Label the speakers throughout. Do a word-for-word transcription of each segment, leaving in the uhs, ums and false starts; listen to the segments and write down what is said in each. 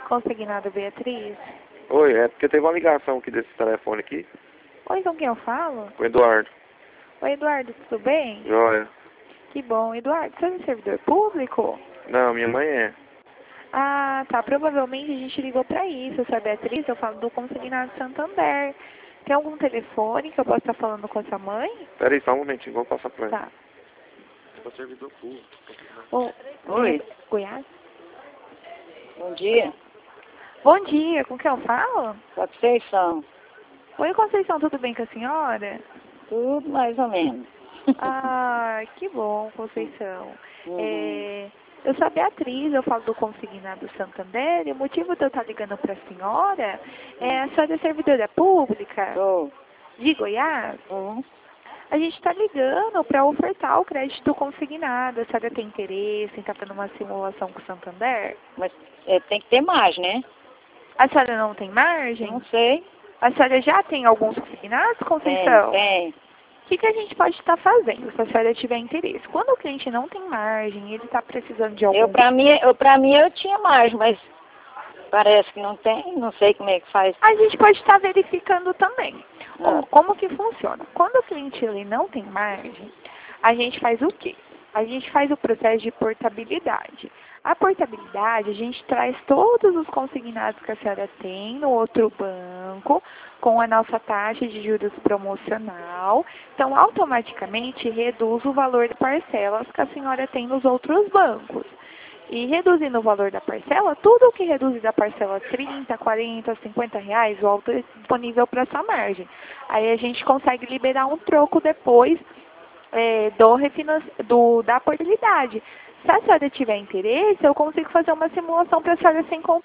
Speaker 1: Consignado Beatriz.
Speaker 2: Oi, é porque teve uma ligação aqui desse telefone aqui.
Speaker 1: Oi, com quem eu falo?
Speaker 2: Com o Eduardo.
Speaker 1: Oi, Eduardo, tudo bem?
Speaker 2: Joia.
Speaker 1: Que bom. Eduardo, você é um servidor público?
Speaker 2: Não, minha mãe é.
Speaker 1: Ah, tá. Provavelmente a gente ligou pra isso. Eu sou a Beatriz, eu falo do Consignado Santander. Tem algum telefone que eu possa estar falando com a sua mãe?
Speaker 2: Pera aí, só um momentinho, vou passar pra ela.
Speaker 1: Tá.
Speaker 2: Sou servidor público.
Speaker 1: Ô,
Speaker 3: Oi.
Speaker 1: é, Goiás?
Speaker 3: Bom dia.
Speaker 1: Bom dia, com quem eu falo?
Speaker 3: Conceição.
Speaker 1: Oi, Conceição, tudo bem com a senhora?
Speaker 3: Tudo mais ou menos.
Speaker 1: Ah, que bom, Conceição.
Speaker 3: Uhum.
Speaker 1: É, eu sou a Beatriz, eu falo do Consignado Santander, e o motivo de eu estar ligando para a senhora é a senhora é servidora pública
Speaker 3: Tô.
Speaker 1: de Goiás.
Speaker 3: Uhum.
Speaker 1: A gente está ligando para ofertar o crédito consignado. A senhora tem interesse em estar fazendo uma simulação com o Santander?
Speaker 3: Mas é, tem que ter mais, né?
Speaker 1: A senhora não tem margem?
Speaker 3: Não sei.
Speaker 1: A senhora já tem alguns consignados, Conceição?
Speaker 3: Tem, tem.
Speaker 1: O que, que a gente pode estar fazendo, se a senhora tiver interesse? Quando o cliente não tem margem, ele está precisando de algum...
Speaker 3: Eu, pra mim, eu, pra mim, eu tinha mais, mas parece que não tem. Não sei como é que faz.
Speaker 1: A gente pode estar verificando também. Ó,
Speaker 3: Ah.
Speaker 1: como que funciona? Quando o cliente ele não tem margem, a gente faz o quê? A gente faz o processo de portabilidade. A portabilidade, a gente traz todos os consignados que a senhora tem no outro banco, com a nossa taxa de juros promocional. Então, automaticamente, reduz o valor de parcelas que a senhora tem nos outros bancos. E reduzindo o valor da parcela, tudo que reduzir da parcela trinta, quarenta, cinquenta reais, volta disponível para essa margem. Aí a gente consegue liberar um troco depois é, do, refinanci... do da portabilidade. Se a senhora tiver interesse, eu consigo fazer uma simulação para a senhora sem comprar.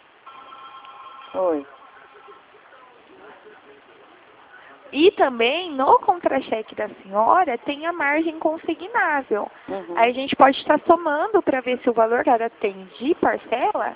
Speaker 3: Oi.
Speaker 1: E também, no contra-cheque da senhora, tem a margem consignável.
Speaker 3: Uhum.
Speaker 1: Aí a gente pode estar somando para ver se o valor que ela tem de parcela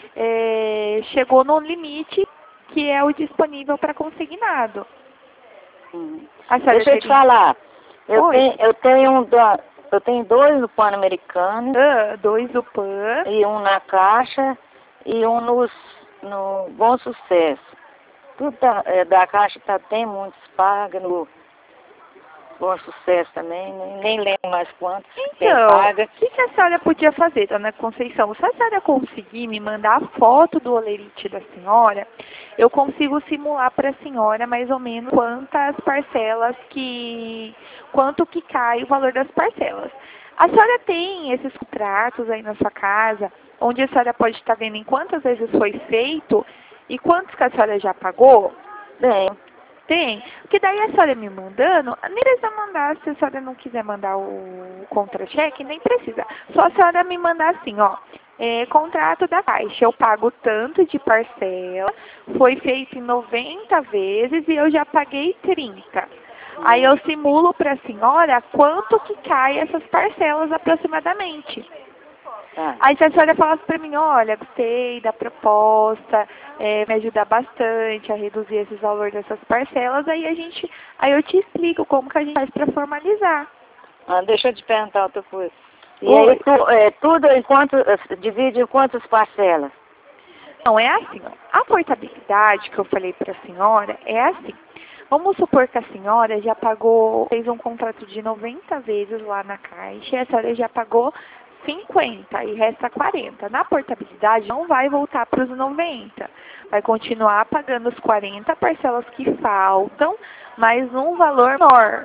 Speaker 1: é, chegou no limite que é o disponível para consignado.
Speaker 3: Uhum.
Speaker 1: A senhora
Speaker 3: Deixa eu te
Speaker 1: teria-
Speaker 3: falar. Eu
Speaker 1: Oi.
Speaker 3: tenho, eu, tenho um da- eu tenho dois no Pan-Americano,
Speaker 1: Ah, dois do P A N.
Speaker 3: e um na Caixa e um nos, no Bom Sucesso. Tudo da, é, da Caixa tá, tem muitos paga, no Bom Sucesso também, nem, nem lembro mais quantos tem
Speaker 1: Então,
Speaker 3: paga.
Speaker 1: o que, que a senhora podia fazer, dona Conceição? Se a senhora conseguir me mandar a foto do olerite da senhora, eu consigo simular para a senhora mais ou menos quantas parcelas que... quanto que cai o valor das parcelas. A senhora tem esses contratos aí na sua casa, onde a senhora pode estar vendo em quantas vezes foi feito e quantos que a senhora já pagou?
Speaker 3: Bem,
Speaker 1: Tem, porque daí a senhora me mandando, nem precisa mandar, se a senhora não quiser mandar o contra-cheque, nem precisa. Só a senhora me mandar assim, ó, é, contrato da Caixa, eu pago tanto de parcela, foi feito em noventa vezes e eu já paguei trinta. Aí eu simulo para a senhora quanto que cai essas parcelas aproximadamente.
Speaker 3: tá.
Speaker 1: Aí se a senhora falasse para mim, olha, gostei da proposta, é, me ajuda bastante a reduzir esses valores dessas parcelas, aí a gente, aí eu te explico como que a gente faz para formalizar.
Speaker 3: Ah, deixa eu te perguntar outra coisa. E
Speaker 1: Oi.
Speaker 3: aí, tu, é, tudo em quanto, eh, divide em quantas parcelas?
Speaker 1: Não, é assim, ó, a portabilidade que eu falei para a senhora é assim. Vamos supor que a senhora já pagou, fez um contrato de noventa vezes lá na Caixa e a senhora já pagou cinquenta e resta quarenta. Na portabilidade não vai voltar para os noventa. Vai continuar pagando os quarenta parcelas que faltam, mas num valor menor.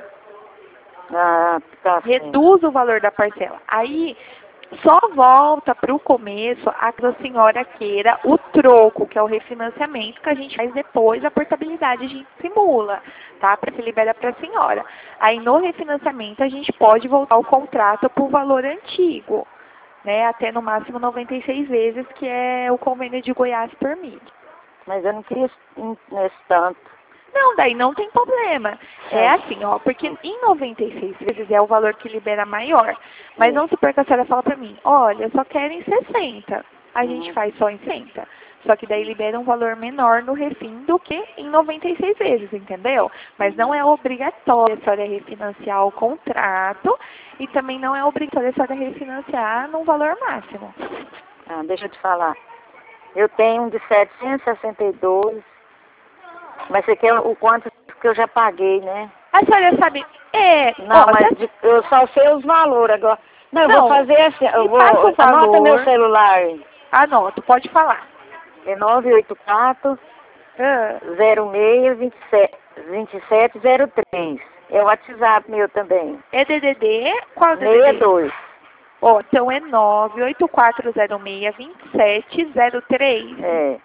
Speaker 3: Ah, tá certo.
Speaker 1: Reduz o valor da parcela. Aí só volta para o começo a que a senhora queira o troco, que é o refinanciamento, que a gente faz depois, a portabilidade a gente simula, tá? Para se libera para a senhora. Aí no refinanciamento a gente pode voltar o contrato para o valor antigo, né? Até no máximo noventa e seis vezes, que é o convênio de Goiás permite.
Speaker 3: Mas eu não queria isso nesse tanto.
Speaker 1: Não, daí não tem problema. É assim, ó, porque em noventa e seis vezes é o valor que libera maior. Mas vamos supor que a senhora fala pra mim, olha, eu só quero em sessenta. A gente faz só em sessenta. Só que daí libera um valor menor no refim do que em noventa e seis vezes, entendeu? Mas não é obrigatório a senhora refinanciar o contrato e também não é obrigatório a senhora refinanciar num valor máximo.
Speaker 3: Ah, deixa eu te falar. Eu tenho um de setecentos e sessenta e dois, mas você quer o quanto que eu já paguei, né?
Speaker 1: A senhora sabe... É...
Speaker 3: Não,
Speaker 1: ó,
Speaker 3: mas
Speaker 1: tá-
Speaker 3: de- eu só sei os valores agora. Não, eu
Speaker 1: Não,
Speaker 3: vou fazer assim, eu
Speaker 1: me
Speaker 3: vou...
Speaker 1: passa o
Speaker 3: Anota
Speaker 1: valor.
Speaker 3: meu celular.
Speaker 1: Anoto, pode falar.
Speaker 3: É nove oito quatro,
Speaker 1: Ah,
Speaker 3: zero seis, vinte e sete, vinte e sete zero três. É o WhatsApp meu também.
Speaker 1: é D D D? Qual D D
Speaker 3: sessenta e
Speaker 1: D?
Speaker 3: dois.
Speaker 1: Ó, então é nove oito quatro zero seis, dois sete zero três.
Speaker 3: É.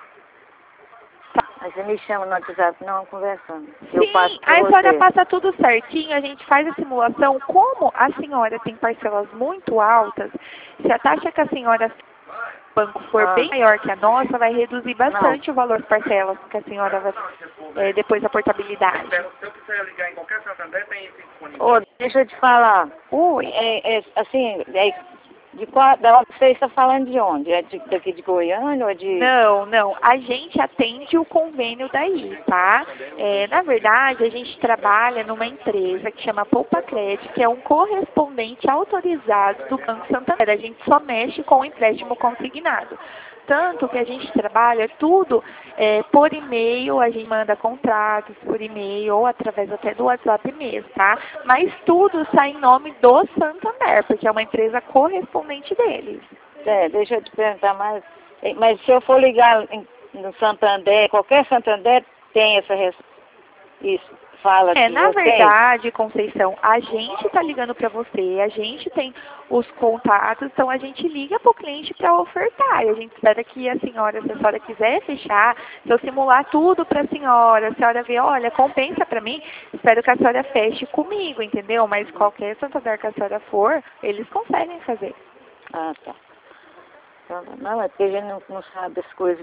Speaker 1: Tá.
Speaker 3: Aí você me chama no WhatsApp, não, conversando. Eu
Speaker 1: Sim,
Speaker 3: passo pra
Speaker 1: a senhora
Speaker 3: você.
Speaker 1: passa tudo certinho, a gente faz a simulação. Como a senhora tem parcelas muito altas, se a taxa que a senhora o banco for
Speaker 3: Ah.
Speaker 1: bem maior que a nossa, vai reduzir bastante o valor das parcelas que a senhora vai, é, depois da portabilidade.
Speaker 2: Se eu quiser ligar em qualquer Santander, tem isso disponível.
Speaker 3: Ô, deixa eu te falar.
Speaker 1: Oi.
Speaker 3: É, é, assim, é, de qual, da onde você está falando de onde? É de, daqui de Goiânia ou de...
Speaker 1: Não, não. A gente atende o convênio daí, tá? É, na verdade, a gente trabalha numa empresa que chama Poupa Crédito, que é um correspondente autorizado do Banco Santander. A gente só mexe com o empréstimo consignado. Tanto que a gente trabalha tudo é, por e-mail, a gente manda contratos por e-mail ou através até do WhatsApp mesmo, tá? Mas tudo sai em nome do Santander, porque é uma empresa correspondente deles.
Speaker 3: É, deixa eu te perguntar mais. É, mas se eu for ligar em, no Santander, qualquer Santander tem essa res... isso, fala
Speaker 1: É,
Speaker 3: de
Speaker 1: na
Speaker 3: vocês?
Speaker 1: verdade, Conceição, a gente tá ligando para você, a gente tem os contatos, então a gente liga para o cliente para ofertar. E a gente espera que a senhora, se a senhora quiser fechar, se eu simular tudo para a senhora, a senhora vê, olha, compensa para mim, espero que a senhora feche comigo, entendeu? Mas qualquer Santander que a senhora for, eles conseguem fazer.
Speaker 3: Ah, tá. Então, não, é porque a gente não, não sabe as coisas.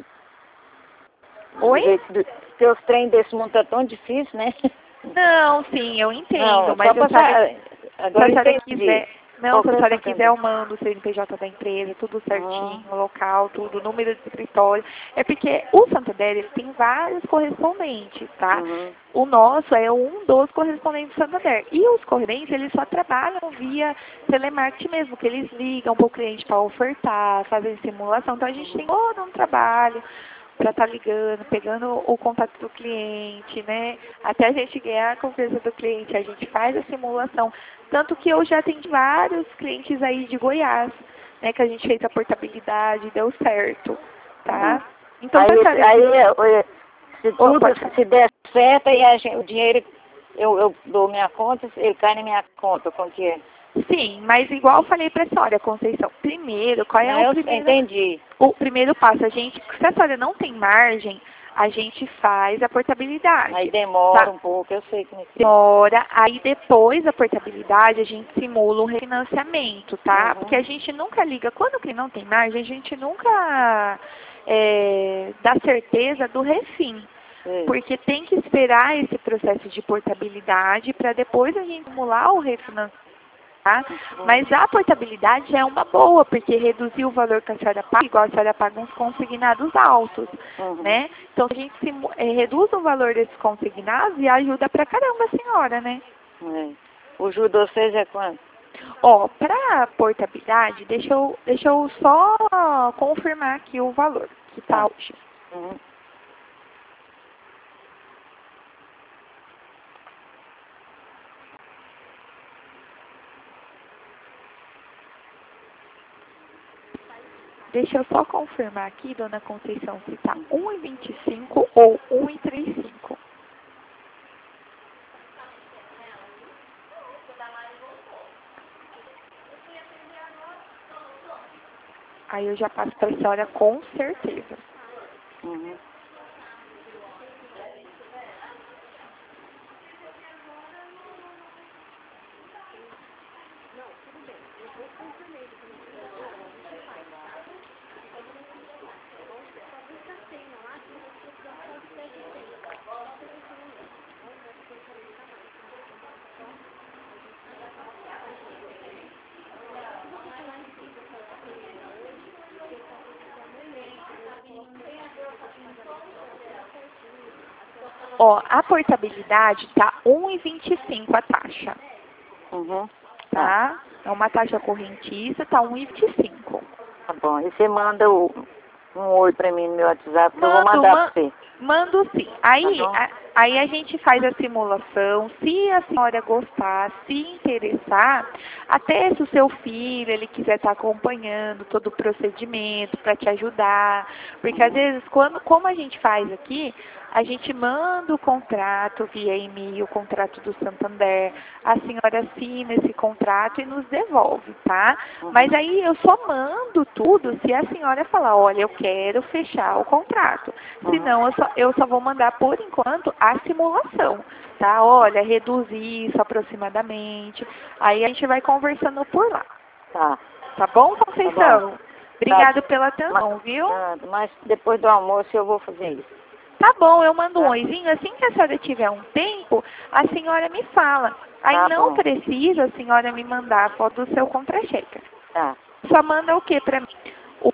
Speaker 1: Oi?
Speaker 3: Do jeito do- Porque os trem desse mundo tá tão difícil, né?
Speaker 1: Não, sim, eu entendo,
Speaker 3: Não,
Speaker 1: mas
Speaker 3: só
Speaker 1: eu
Speaker 3: passar...
Speaker 1: sabe, se
Speaker 3: Agora
Speaker 1: a senhora
Speaker 3: entendi.
Speaker 1: quiser, não, se a
Speaker 3: Qualquer
Speaker 1: senhora
Speaker 3: Santander.
Speaker 1: quiser, eu mando o C N P J da empresa, tudo certinho,
Speaker 3: Uhum.
Speaker 1: o local, tudo, o número de escritório. É porque o Santander, ele tem vários correspondentes, tá?
Speaker 3: Uhum.
Speaker 1: O nosso é um dos correspondentes do Santander. E os correspondentes, eles só trabalham via telemarketing mesmo, que eles ligam para o cliente para ofertar, fazem simulação. Então a gente tem todo um trabalho para estar ligando, pegando o contato do cliente, né? Até a gente ganhar a confiança do cliente, a gente faz a simulação. Tanto que eu já atendi vários clientes aí de Goiás, né? Que a gente fez a portabilidade, deu certo, tá?
Speaker 3: Uhum.
Speaker 1: Então,
Speaker 3: Aí,
Speaker 1: se a
Speaker 3: esse-
Speaker 1: senhora-
Speaker 3: aí é, é, se
Speaker 1: Oh,
Speaker 3: tudo,
Speaker 1: pode falar.
Speaker 3: se der certo, aí a gente, o dinheiro, eu, eu dou minha conta, ele cai na minha conta, como que é?
Speaker 1: Sim, mas igual eu falei para a senhora, Conceição, primeiro, qual é
Speaker 3: Não,
Speaker 1: o
Speaker 3: eu
Speaker 1: primeiro,
Speaker 3: entendi.
Speaker 1: o primeiro passo? A gente, se a senhora não tem margem, a gente faz a portabilidade.
Speaker 3: Aí demora
Speaker 1: tá?
Speaker 3: um pouco, eu sei como é que é.
Speaker 1: Demora, aí depois da portabilidade a gente simula um refinanciamento, tá?
Speaker 3: Uhum.
Speaker 1: Porque a gente nunca liga, quando o cliente não tem margem, a gente nunca é, dá certeza do refim.
Speaker 3: Sei.
Speaker 1: Porque tem que esperar esse processo de portabilidade para depois a gente simular o refinanciamento. Tá? Mas a portabilidade é uma boa, porque reduzir o valor que a senhora paga, igual a senhora paga uns consignados altos,
Speaker 3: Uhum.
Speaker 1: né? Então a gente simu- eh, reduz o valor desses consignados e ajuda pra caramba a senhora, né?
Speaker 3: É. O juro de vocês é quanto?
Speaker 1: Ó, pra portabilidade, deixa eu, deixa eu só confirmar aqui o valor que tá
Speaker 3: Tá.
Speaker 1: hoje.
Speaker 3: Uhum.
Speaker 1: Deixa eu só confirmar aqui, dona Conceição, se tá um e vinte e cinco ou um e trinta e cinco. Aí eu já passo para a senhora com certeza.
Speaker 3: Uhum.
Speaker 1: Ó, a portabilidade tá um e vinte e cinco a taxa,
Speaker 3: Uhum.
Speaker 1: tá? É uma taxa correntista, tá um e vinte e cinco.
Speaker 3: Tá bom. E você manda o, um oi pra mim no meu WhatsApp, que eu vou
Speaker 1: Mando,
Speaker 3: mandar
Speaker 1: man-
Speaker 3: pra você.
Speaker 1: mando sim. Aí,
Speaker 3: Tá bom?
Speaker 1: a, aí a gente faz a simulação. Se a senhora gostar, se interessar, até se o seu filho ele quiser estar acompanhando todo o procedimento para te ajudar. Porque às vezes, quando, como a gente faz aqui, a gente manda o contrato via e-mail, o contrato do Santander, a senhora assina esse contrato e nos devolve, tá?
Speaker 3: Uhum.
Speaker 1: Mas aí eu só mando tudo se a senhora falar, olha, eu quero fechar o contrato.
Speaker 3: Uhum.
Speaker 1: Senão eu só, eu só vou mandar por enquanto a simulação, tá? Olha, reduzir isso aproximadamente. Aí a gente vai conversando por lá.
Speaker 3: Tá.
Speaker 1: Tá bom, Conceição?
Speaker 3: Tá bom.
Speaker 1: Obrigado
Speaker 3: Tá.
Speaker 1: pela atenção, viu?
Speaker 3: Tá, mas depois do almoço eu vou fazer isso.
Speaker 1: Tá bom, eu mando um oizinho. Assim que a senhora tiver um tempo, a senhora me fala. Aí
Speaker 3: Tá
Speaker 1: não
Speaker 3: bom.
Speaker 1: precisa a senhora me mandar a foto do seu contra-cheque.
Speaker 3: Tá.
Speaker 1: Só manda o que pra mim? O,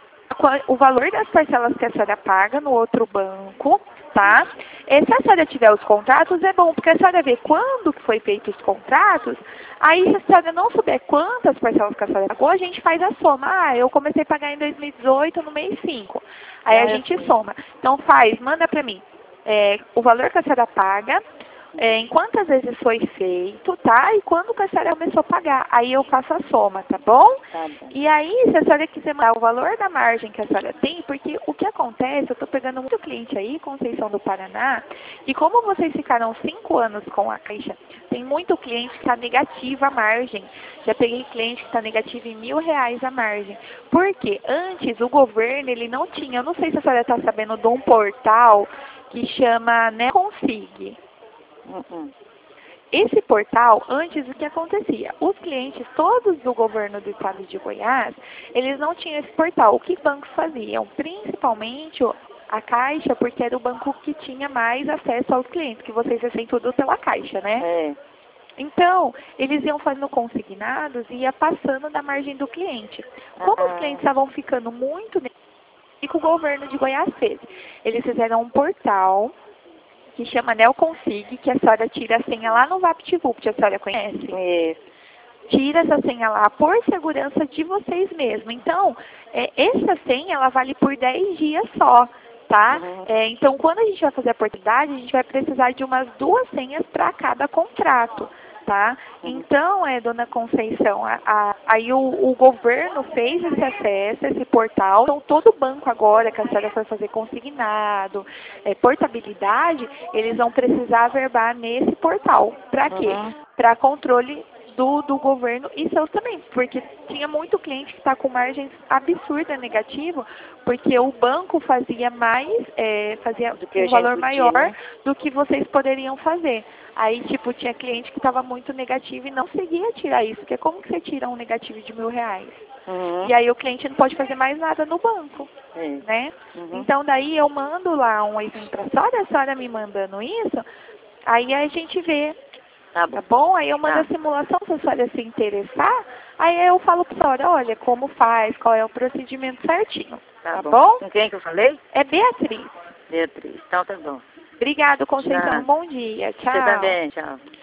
Speaker 1: o valor das parcelas que a senhora paga no outro banco, tá? E se a senhora tiver os contratos, é bom, porque a senhora vê quando que foi feito os contratos, aí se a senhora não souber quantas parcelas que a senhora pagou, a gente faz a soma. Ah, eu comecei a pagar em dois mil e dezoito, no mês cinco. Aí a
Speaker 3: É,
Speaker 1: gente
Speaker 3: sim.
Speaker 1: soma. Então faz, manda pra mim é, o valor que a senhora paga, é, em quantas vezes foi feito, tá? E quando que a senhora começou a pagar. Aí eu faço a soma, tá bom?
Speaker 3: Tá bom.
Speaker 1: E aí, se a senhora quiser mandar o valor da margem que a senhora tem, porque o que acontece, eu estou pegando muito cliente aí, Conceição do Paraná, e como vocês ficaram cinco anos com a Caixa, tem muito cliente que está negativa a margem. Já peguei cliente que está negativo em mil reais a margem. Porque antes o governo, ele não tinha, eu não sei se a senhora está sabendo de um portal que chama Neoconsig.
Speaker 3: Uhum.
Speaker 1: Esse portal, antes o que acontecia? Os clientes todos do governo do estado de Goiás, eles não tinham esse portal. O que bancos faziam? Principalmente a Caixa, porque era o banco que tinha mais acesso aos clientes, que vocês recebem tudo pela Caixa, né?
Speaker 3: É.
Speaker 1: Então, eles iam fazendo consignados e ia passando da margem do cliente. Como os
Speaker 3: Ah.
Speaker 1: clientes estavam ficando muito... O que o governo de Goiás fez? Eles fizeram um portal que chama Neoconsig, que a senhora tira a senha lá no VaptVupt, a senhora conhece?
Speaker 3: Isso.
Speaker 1: Tira essa senha lá por segurança de vocês mesmos. Então, é, essa senha, ela vale por dez dias só, tá?
Speaker 3: Uhum.
Speaker 1: É, então, quando a gente vai fazer a portabilidade, a gente vai precisar de umas duas senhas para cada contrato, tá?
Speaker 3: Uhum.
Speaker 1: Então, é, dona Conceição, a, a, aí o, o governo fez esse acesso, esse portal. Então, todo banco agora que a senhora for fazer consignado, é, portabilidade, eles vão precisar verbar nesse portal. Para quê?
Speaker 3: Uhum.
Speaker 1: Para controle do, do governo e seus também, porque tinha muito cliente que está com margens absurdas negativo, porque o banco fazia mais, é, fazia
Speaker 3: Do que a
Speaker 1: um
Speaker 3: gente
Speaker 1: valor
Speaker 3: podia,
Speaker 1: maior
Speaker 3: né?
Speaker 1: do que vocês poderiam fazer. Aí, tipo, tinha cliente que estava muito negativo e não conseguia tirar isso, porque como que você tira um negativo de mil reais?
Speaker 3: Uhum.
Speaker 1: E aí o cliente não pode fazer mais nada no banco,
Speaker 3: É.
Speaker 1: né?
Speaker 3: Uhum.
Speaker 1: Então daí eu mando lá um exemplo para a senhora, a senhora me mandando isso, aí a gente vê.
Speaker 3: Tá bom.
Speaker 1: Tá bom? Aí eu mando
Speaker 3: Tá.
Speaker 1: a simulação, se a senhora se interessar, aí eu falo pra senhora, olha, como faz, qual é o procedimento certinho.
Speaker 3: Tá,
Speaker 1: Tá
Speaker 3: bom.
Speaker 1: bom?
Speaker 3: Com quem que eu falei?
Speaker 1: É Beatriz.
Speaker 3: Beatriz. Então tá bom.
Speaker 1: Obrigado, Conceição.
Speaker 3: Tchau.
Speaker 1: Bom dia. Tchau.
Speaker 3: Você também, tchau.